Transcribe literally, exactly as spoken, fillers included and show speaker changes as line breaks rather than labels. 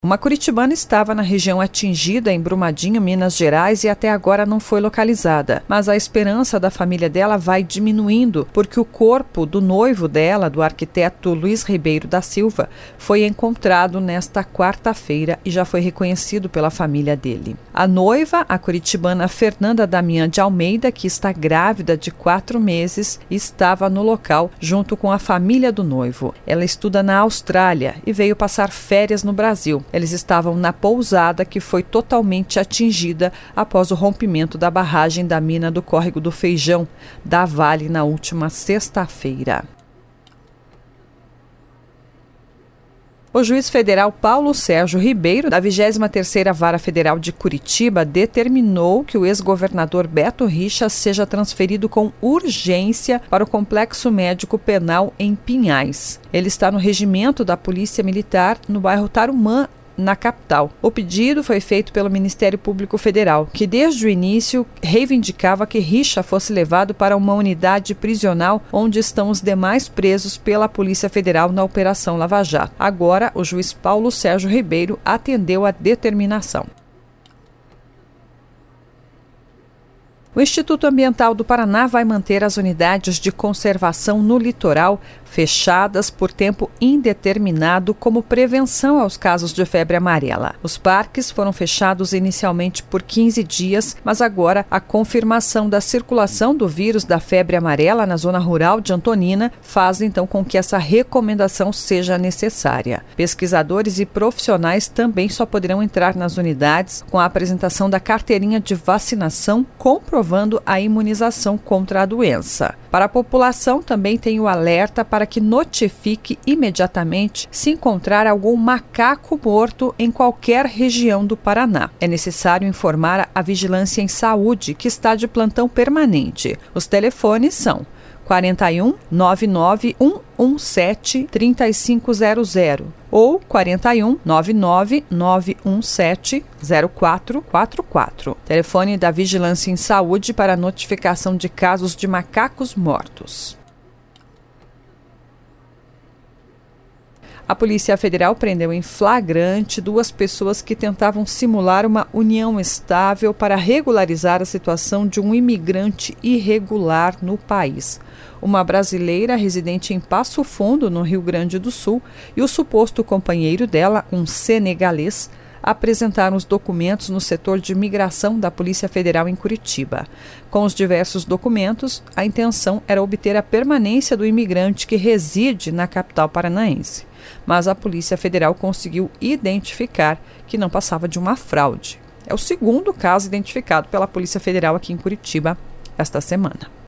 Uma curitibana estava na região atingida em Brumadinho, Minas Gerais, e até agora não foi localizada. Mas a esperança da família dela vai diminuindo, porque o corpo do noivo dela, do arquiteto Luiz Ribeiro da Silva, foi encontrado nesta quarta-feira e já foi reconhecido pela família dele. A noiva, a curitibana Fernanda Damian de Almeida, que está grávida de quatro meses, estava no local junto com a família do noivo. Ela estuda na Austrália e veio passar férias no Brasil. Eles estavam na pousada que foi totalmente atingida após o rompimento da barragem da mina do Córrego do Feijão, da Vale, na última sexta-feira. O juiz federal Paulo Sérgio Ribeiro, da vigésima terceira Vara Federal de Curitiba, determinou que o ex-governador Beto Richa seja transferido com urgência para o Complexo Médico Penal em Pinhais. Ele está no regimento da Polícia Militar no bairro Tarumã, na capital. O pedido foi feito pelo Ministério Público Federal, que desde o início reivindicava que Richa fosse levado para uma unidade prisional onde estão os demais presos pela Polícia Federal na Operação Lava Jato. Agora, o juiz Paulo Sérgio Ribeiro atendeu a determinação. O Instituto Ambiental do Paraná vai manter as unidades de conservação no litoral fechadas por tempo indeterminado como prevenção aos casos de febre amarela. Os parques foram fechados inicialmente por quinze dias, mas agora a confirmação da circulação do vírus da febre amarela na zona rural de Antonina faz então com que essa recomendação seja necessária. Pesquisadores e profissionais também só poderão entrar nas unidades com a apresentação da carteirinha de vacinação comprovando a imunização contra a doença. Para a população também tem o alerta para que notifique imediatamente se encontrar algum macaco morto em qualquer região do Paraná. É necessário informar a Vigilância em Saúde, que está de plantão permanente. Os telefones são quarenta e um, nove nove um um sete, três cinco zero zero ou quarenta e um, nove nove nove um sete, zero quatro quatro quatro. Telefone da Vigilância em Saúde para notificação de casos de macacos mortos. A Polícia Federal prendeu em flagrante duas pessoas que tentavam simular uma união estável para regularizar a situação de um imigrante irregular no país. Uma brasileira residente em Passo Fundo, no Rio Grande do Sul, e o suposto companheiro dela, um senegalês, apresentaram os documentos no setor de imigração da Polícia Federal em Curitiba. Com os diversos documentos, a intenção era obter a permanência do imigrante que reside na capital paranaense. Mas a Polícia Federal conseguiu identificar que não passava de uma fraude. É o segundo caso identificado pela Polícia Federal aqui em Curitiba esta semana.